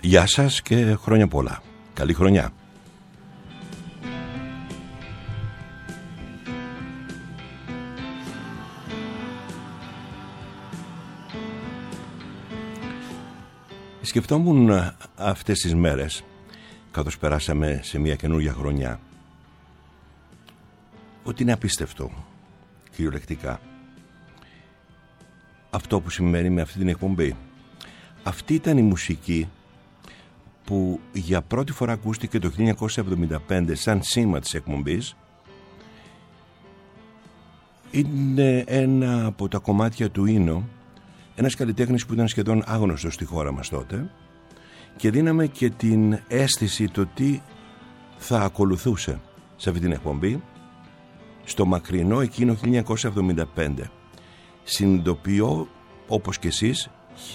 Γεια σας και χρόνια πολλά. Καλή χρονιά. Σκεφτόμουν αυτές τις μέρες, καθώς περάσαμε σε μια καινούργια χρονιά, ότι είναι απίστευτο, κυριολεκτικά, αυτό που σημαίνει με αυτή την εκπομπή. Αυτή ήταν η μουσική που για πρώτη φορά ακούστηκε το 1975 σαν σήμα της εκπομπής. Είναι ένα από τα κομμάτια του Ίνο, ένας καλλιτέχνης που ήταν σχεδόν άγνωστος στη χώρα μας τότε, και δίναμε και την αίσθηση το τι θα ακολουθούσε σε αυτή την εκπομπή στο μακρινό εκείνο 1975. Συνειδητοποιώ, όπως και εσείς,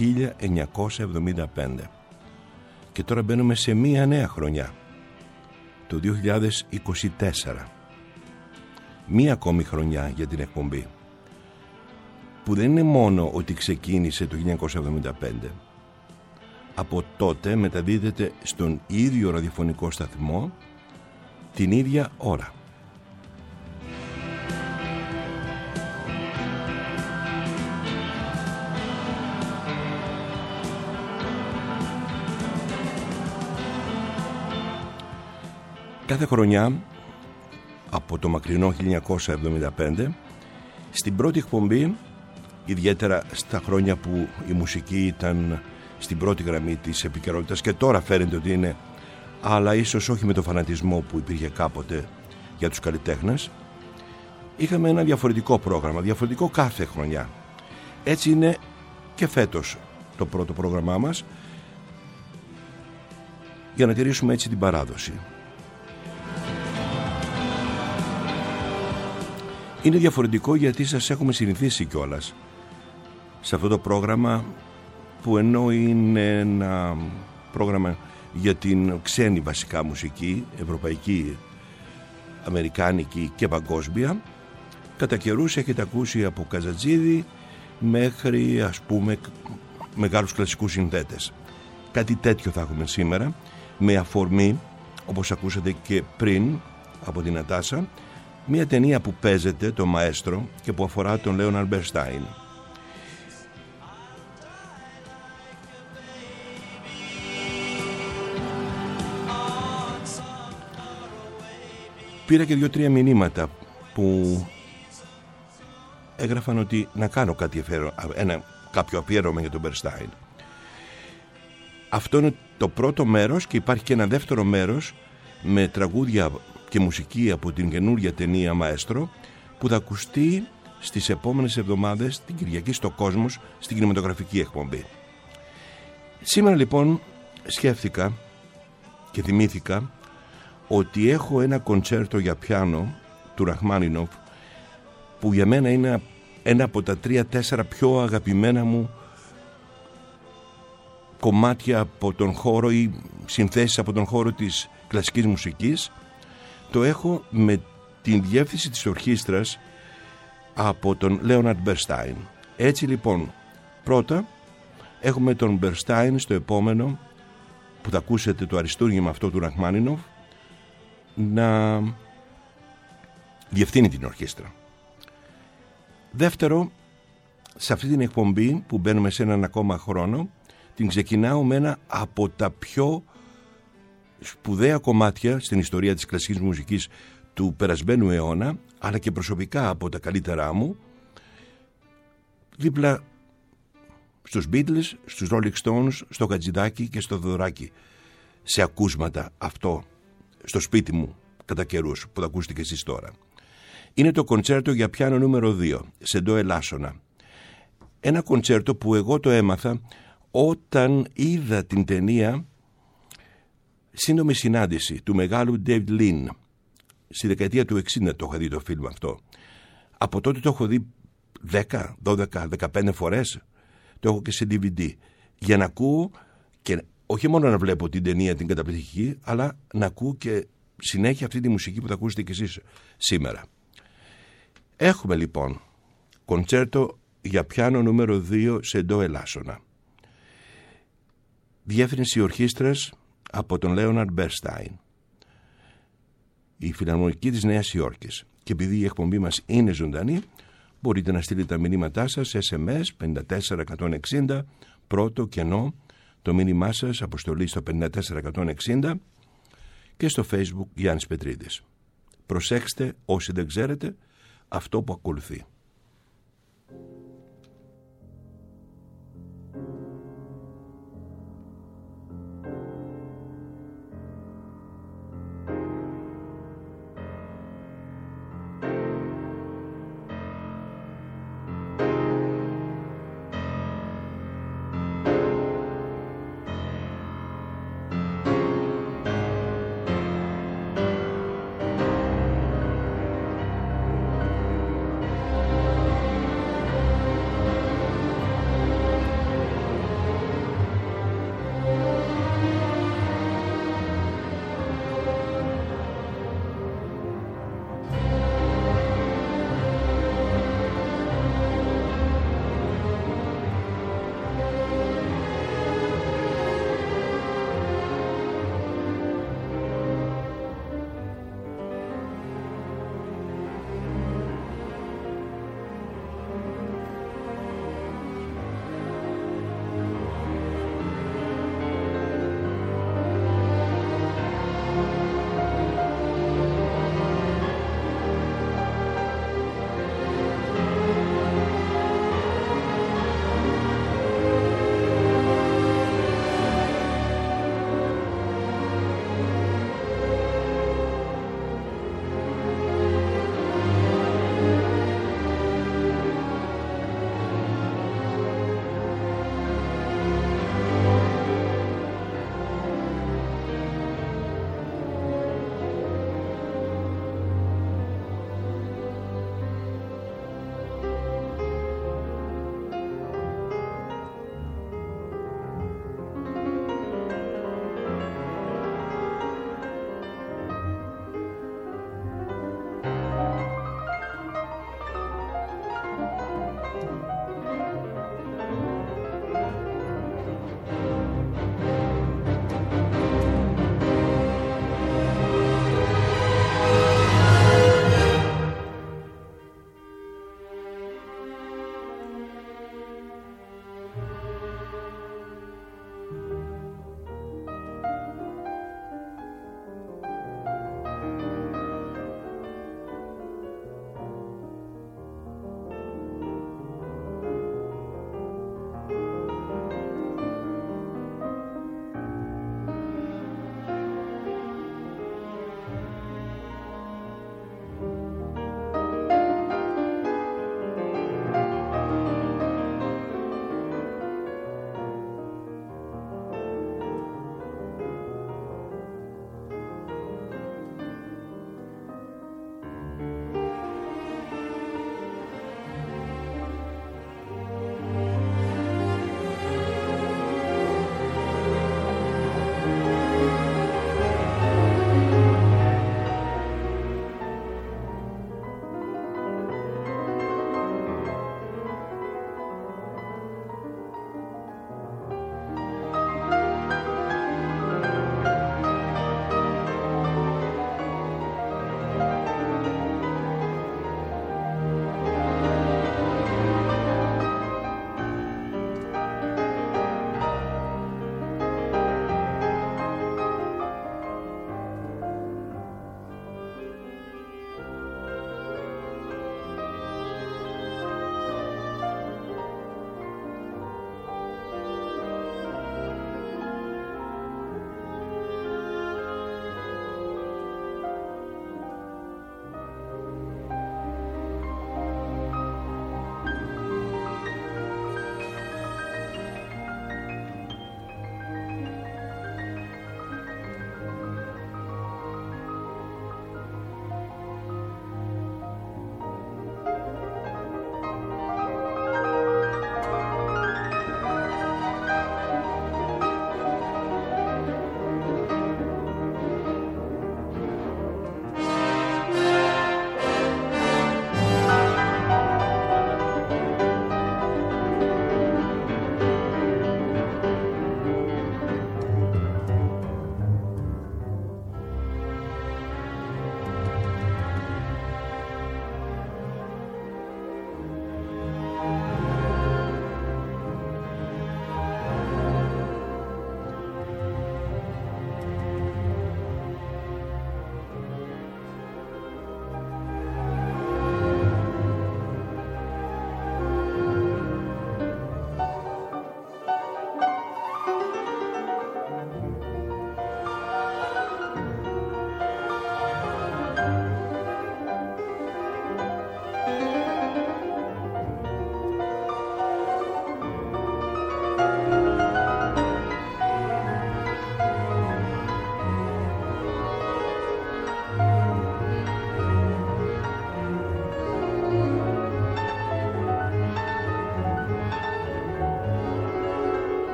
1975. Και τώρα μπαίνουμε σε μία νέα χρονιά, το 2024. Μία ακόμη χρονιά για την εκπομπή, που δεν είναι μόνο ότι ξεκίνησε το 1975. Από τότε μεταδίδεται στον ίδιο ραδιοφωνικό σταθμό την ίδια ώρα. Κάθε χρονιά, από το μακρινό 1975, στην πρώτη εκπομπή, ιδιαίτερα στα χρόνια που η μουσική ήταν στην πρώτη γραμμή της επικαιρότητας, και τώρα φαίνεται ότι είναι, αλλά ίσως όχι με το φανατισμό που υπήρχε κάποτε για τους καλλιτέχνες, είχαμε ένα διαφορετικό πρόγραμμα, διαφορετικό κάθε χρονιά. Έτσι είναι και φέτος το πρώτο πρόγραμμά μας, για να τηρήσουμε έτσι την παράδοση. Είναι διαφορετικό γιατί σας έχουμε συνηθίσει κιόλας σε αυτό το πρόγραμμα, που ενώ είναι ένα πρόγραμμα για την ξένη βασικά μουσική, ευρωπαϊκή, αμερικάνικη και παγκόσμια, κατά καιρούς έχετε ακούσει από Καζατζίδη μέχρι, ας πούμε, μεγάλους κλασικούς συνθέτες. Κάτι τέτοιο θα έχουμε σήμερα, με αφορμή, όπως ακούσατε και πριν από την Νατάσα, μια ταινία που παίζεται, το Μαέστρο, και που αφορά τον Λέοναρντ Μπερνστάιν. Πήρα και 2-3 μηνύματα που έγραφαν ότι να κάνω κάποιο αφιέρωμα για τον Μπερνστάιν. Αυτό είναι το πρώτο μέρος, και υπάρχει και ένα δεύτερο μέρος με τραγούδια και μουσική από την καινούργια ταινία Μαέστρο, που θα ακουστεί στις επόμενες εβδομάδες, την Κυριακή, στο Κόσμος, στην κινηματογραφική εκπομπή. Σήμερα λοιπόν σκέφτηκα και θυμήθηκα ότι έχω ένα κοντσέρτο για πιάνο του Ραχμάνινοφ, που για μένα είναι ένα από τα 3-4 πιο αγαπημένα μου κομμάτια από τον χώρο, ή συνθέσεις από τον χώρο της κλασικής μουσικής. Το έχω με την διεύθυνση της ορχήστρας από τον Λέοναρντ Μπερνστάιν. Έτσι λοιπόν, πρώτα έχουμε τον Μπερνστάιν στο επόμενο, που θα ακούσετε το αριστούργημα αυτό του Ραχμάνινοφ, να διευθύνει την ορχήστρα. Δεύτερο, σε αυτή την εκπομπή που μπαίνουμε σε έναν ακόμα χρόνο, την ξεκινάω με ένα από τα πιο σπουδαία κομμάτια στην ιστορία της κλασικής μουσικής του περασμένου αιώνα, αλλά και προσωπικά από τα καλύτερά μου, δίπλα στους Beatles, στους Rolling Stones, στο Χατζηδάκι και στο Δωράκι, σε ακούσματα αυτό στο σπίτι μου κατά καιρούς, που θα ακούσετε και εσείς τώρα. Είναι το κοντσέρτο για πιάνο νούμερο 2, σε ντο ελάσσονα. Ένα κοντσέρτο που εγώ το έμαθα όταν είδα την ταινία Σύντομη συνάντηση του μεγάλου David Lean. Στη δεκαετία του 60 το είχα δει το φιλμ αυτό. Από τότε το έχω δει 10, 12, 15 φορές. Το έχω και σε DVD, για να ακούω, και όχι μόνο να βλέπω την ταινία την καταπληκτική, αλλά να ακούω και συνέχεια αυτή τη μουσική που θα ακούσετε κι εσείς σήμερα. Έχουμε λοιπόν κοντσέρτο για πιάνο νούμερο 2 σε ντο ελάσσονα. Διεύθυνση ορχήστρας από τον Λέοναρντ Μπέρνσταϊν, η Φιλαρμονική της Νέας Υόρκης. Και επειδή η εκπομπή μας είναι ζωντανή, μπορείτε να στείλετε τα μηνύματά σας SMS 54160, πρώτο κενό, το μήνυμά σας αποστολή στο 54160 και στο Facebook Γιάννης Πετρίδης. Προσέξτε όσοι δεν ξέρετε αυτό που ακολουθεί.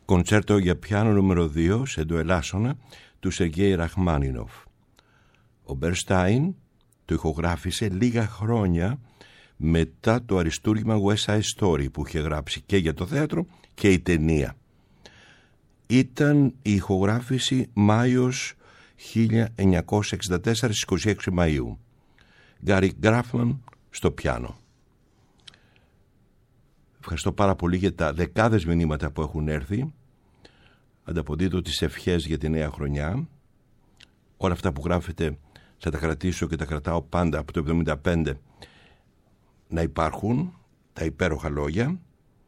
κοντσέρτο για πιάνο νούμερο 2 σε ντοελάσσονα του Σεργέη Ραχμάνινοφ. Ο Μπερνστάιν το ηχογράφησε λίγα χρόνια μετά το αριστούργημα West Side Story που είχε γράψει και για το θέατρο και η ταινία. Ήταν η ηχογράφηση Μάιος 1964 στις 26 Μαΐου. Γκάρι Γκράφμαν στο πιάνο. Ευχαριστώ πάρα πολύ για τα δεκάδες μηνύματα που έχουν έρθει. Ανταποδίδω τις ευχές για τη νέα χρονιά. Όλα αυτά που γράφετε θα τα κρατήσω και τα κρατάω πάντα από το 1975 να υπάρχουν, τα υπέροχα λόγια.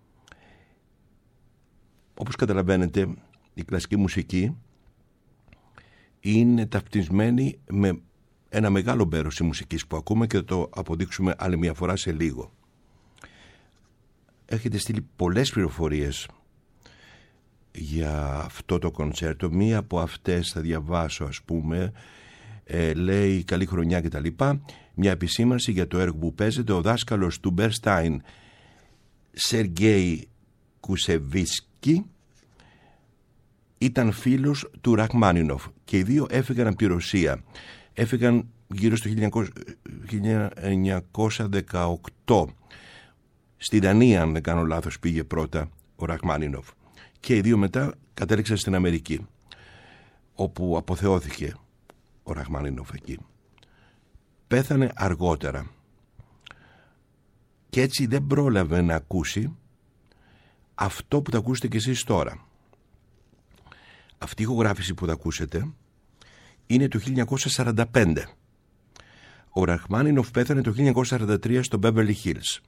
Όπως καταλαβαίνετε, η κλασική μουσική είναι ταυτισμένη με ένα μεγάλο μέρος της μουσικής που ακούμε και θα το αποδείξουμε άλλη μια φορά σε λίγο. Έχετε στείλει πολλές πληροφορίες για αυτό το κοντσέρτο. Μία από αυτές θα διαβάσω, ας πούμε. Λέει καλή χρονιά και τα λοιπά. Μια επισήμανση για το έργο που παίζεται. Ο δάσκαλος του Μπερνστάιν, Σεργέη Κουσεβίσκι, ήταν φίλος του Ραχμάνινοφ και οι δύο έφυγαν από τη Ρωσία. Έφυγαν γύρω στο 1918. Στη Δανία, αν δεν κάνω λάθος, πήγε πρώτα ο Ραχμάνινοφ και οι δύο μετά κατέληξαν στην Αμερική, όπου αποθεώθηκε ο Ραχμάνινοφ εκεί. Πέθανε αργότερα και έτσι δεν πρόλαβε να ακούσει αυτό που θα ακούσετε κι εσείς τώρα. Αυτή η ηχογράφηση που θα ακούσετε είναι του 1945. Ο Ραχμάνινοφ πέθανε το 1943 στο Beverly Hills.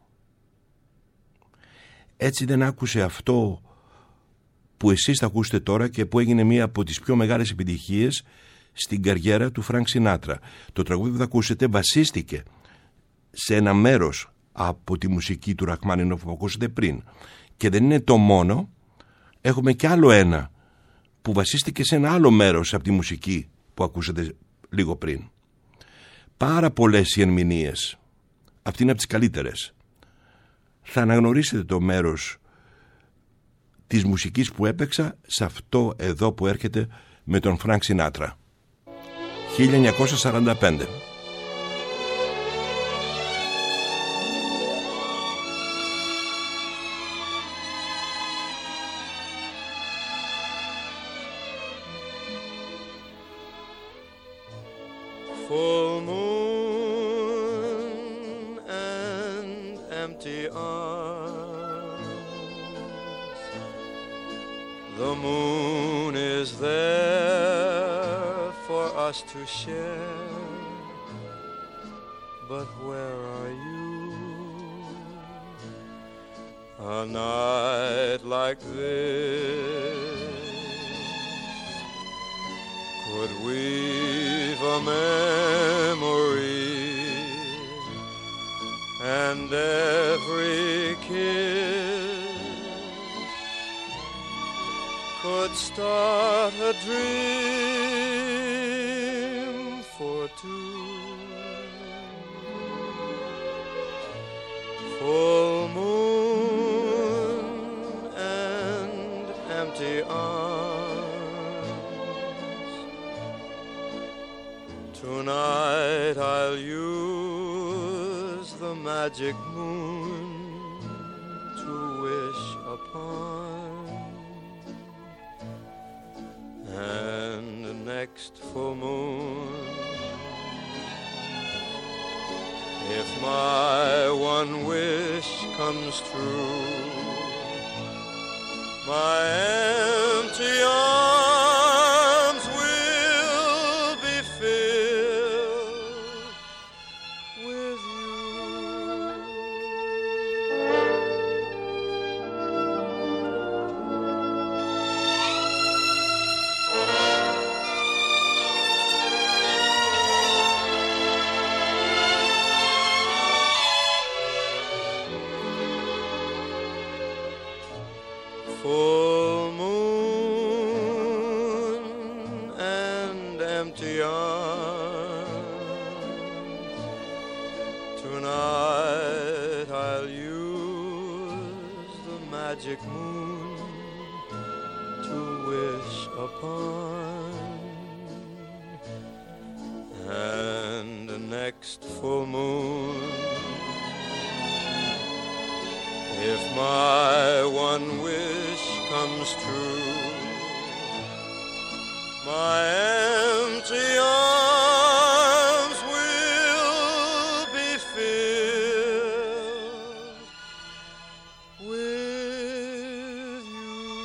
Έτσι δεν άκουσε αυτό που εσείς θα ακούσετε τώρα και που έγινε μία από τις πιο μεγάλες επιτυχίες στην καριέρα του Φρανκ Σινάτρα. Το τραγούδι που θα ακούσετε βασίστηκε σε ένα μέρος από τη μουσική του Ραχμάνινοφ που ακούσατε πριν. Και δεν είναι το μόνο, έχουμε κι άλλο ένα που βασίστηκε σε ένα άλλο μέρος από τη μουσική που ακούσατε λίγο πριν. Πάρα πολλές οι ερμηνείες. Αυτή είναι από τις καλύτερες. Θα αναγνωρίσετε το μέρος της μουσικής που έπαιξα σε αυτό εδώ που έρχεται με τον Φρανκ Σινάτρα. 1945. Full moon and empty arms. The moon is there for us to share, but where are you? A night like this could weave a memory, and every kiss could start a dream for two. Full moon and empty arms. Tonight I'll use the magic moon to wish upon, and next full moon, if my one wish comes true, my empty arms will be filled with you. Full moon and empty arms. Tonight I'll use the magic moon comes true, my empty arms will be filled with you.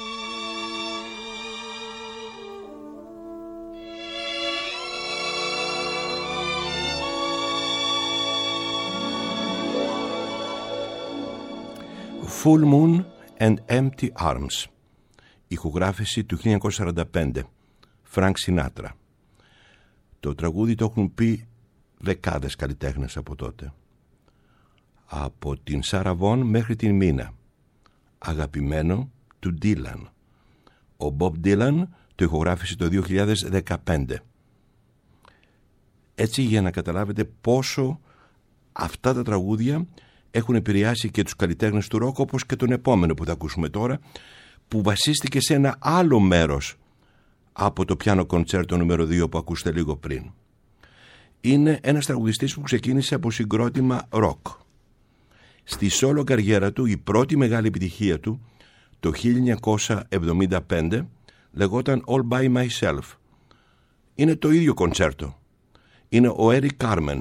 Full Moon and Empty Arms, ηχογράφηση του 1945, Φρανκ Σινάτρα. Το τραγούδι το έχουν πει δεκάδες καλλιτέχνες από τότε, από την Σάρα Βον μέχρι την Μίνα, αγαπημένο του Ντίλαν. Ο Μπομπ Ντίλαν το ηχογράφησε το 2015. Έτσι, για να καταλάβετε πόσο αυτά τα τραγούδια έχουν επηρεάσει και τους καλλιτέχνες του ροκ, όπως και τον επόμενο που θα ακούσουμε τώρα, που βασίστηκε σε ένα άλλο μέρος από το πιάνο κοντσέρτο νούμερο 2 που ακούσατε λίγο πριν. Είναι ένας τραγουδιστής που ξεκίνησε από συγκρότημα ροκ. Στη σόλο καριέρα του, η πρώτη μεγάλη επιτυχία του το 1975 λεγόταν All By Myself. Είναι το ίδιο κοντσέρτο. Είναι ο Eric Carmen.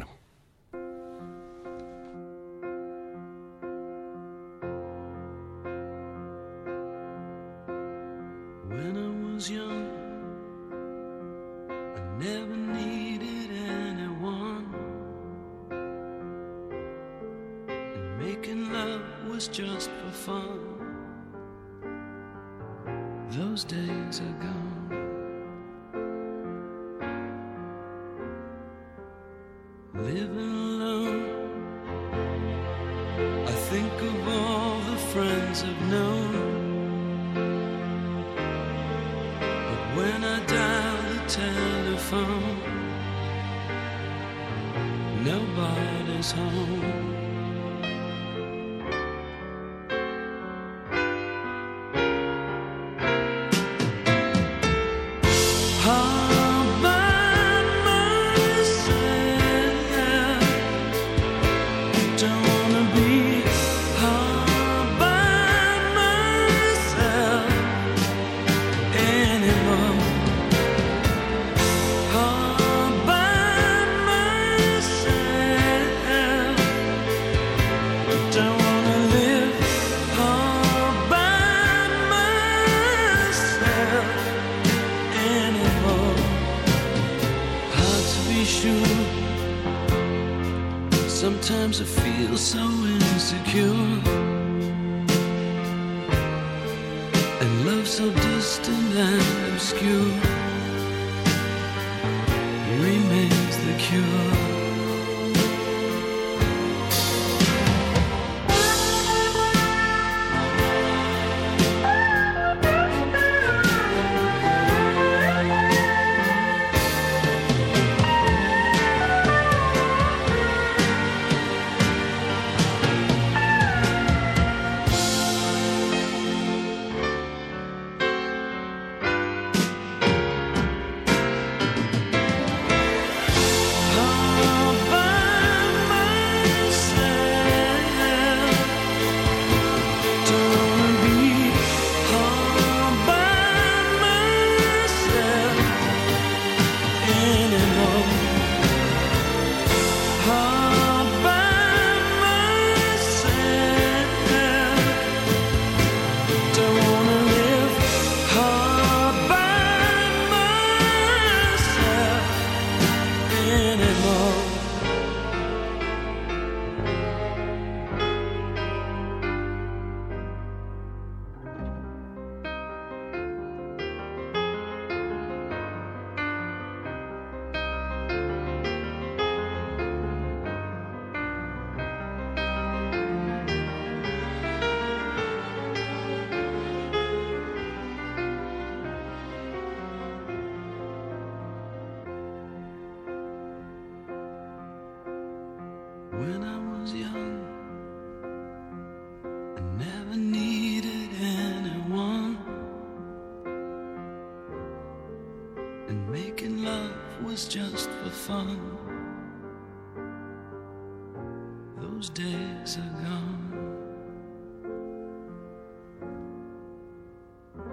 Sometimes I feel so insecure, and love so distant and obscure remains the cure. When I was young, I never needed anyone, and making love was just for fun. Those days are gone.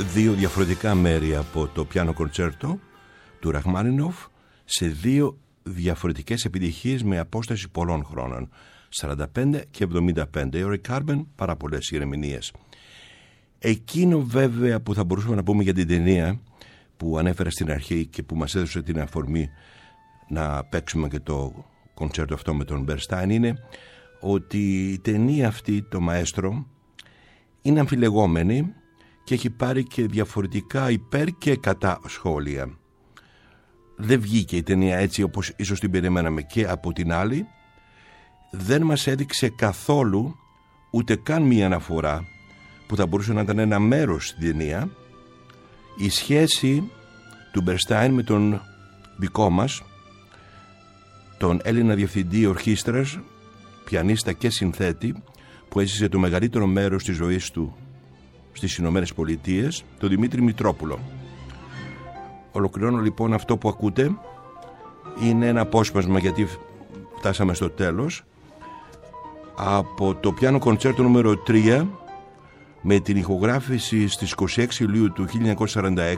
δύο διαφορετικά μέρη από το πιάνο κοντσέρτο του Ραχμάνινοφ σε δύο διαφορετικές επιτυχίες με απόσταση πολλών χρόνων, 45 και 75. Ο Rick Carmen, πάρα πολλές ηρεμηνίες. Εκείνο βέβαια που θα μπορούσαμε να πούμε για την ταινία που ανέφερα στην αρχή και που μας έδωσε την αφορμή να παίξουμε και το κοντσέρτο αυτό με τον Μπερστάιν είναι ότι η ταινία αυτή, το Μαέστρο, είναι αμφιλεγόμενη και έχει πάρει και διαφορετικά υπέρ και κατά σχόλια. Δεν βγήκε η ταινία έτσι όπως ίσως την περιμέναμε, και από την άλλη δεν μας έδειξε καθόλου ούτε καν μία αναφορά που θα μπορούσε να ήταν ένα μέρος στην ταινία, η σχέση του Μπερστάιν με τον δικό μας, τον Έλληνα διευθυντή ορχήστρας, πιανίστα και συνθέτη, που έζησε το μεγαλύτερο μέρος της ζωής του στις Ηνωμένες Πολιτείες, τον Δημήτρη Μητρόπουλο. Ολοκληρώνω λοιπόν, αυτό που ακούτε είναι ένα απόσπασμα, γιατί φτάσαμε στο τέλος, από το πιάνο κοντσέρτο νούμερο 3 με την ηχογράφηση στις 26 Ιουλίου του 1946,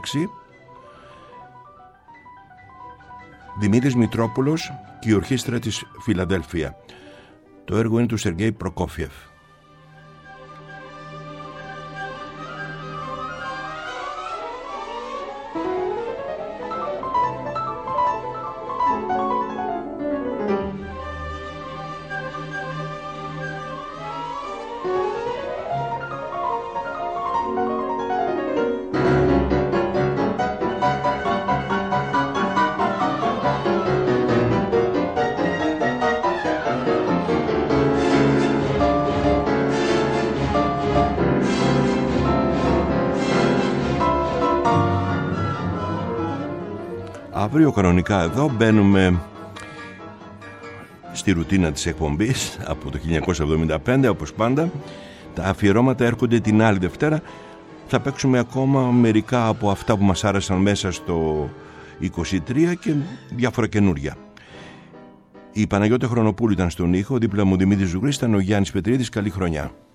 Δημήτρης Μητρόπουλος και η ορχήστρα της Φιλαδέλφια. Το έργο είναι του Σεργέη Προκόφιεφ. Αύριο κανονικά εδώ μπαίνουμε στη ρουτίνα της εκπομπής από το 1975, όπως πάντα. Τα αφιερώματα έρχονται την άλλη Δευτέρα. Θα παίξουμε ακόμα μερικά από αυτά που μας άρεσαν μέσα στο 23 και διάφορα καινούρια. Η Παναγιώτα Χρονοπούλου ήταν στον ήχο, δίπλα μου Δημήτρης Ζουγρής, ήταν ο Γιάννης Πετρίδης. Καλή χρονιά.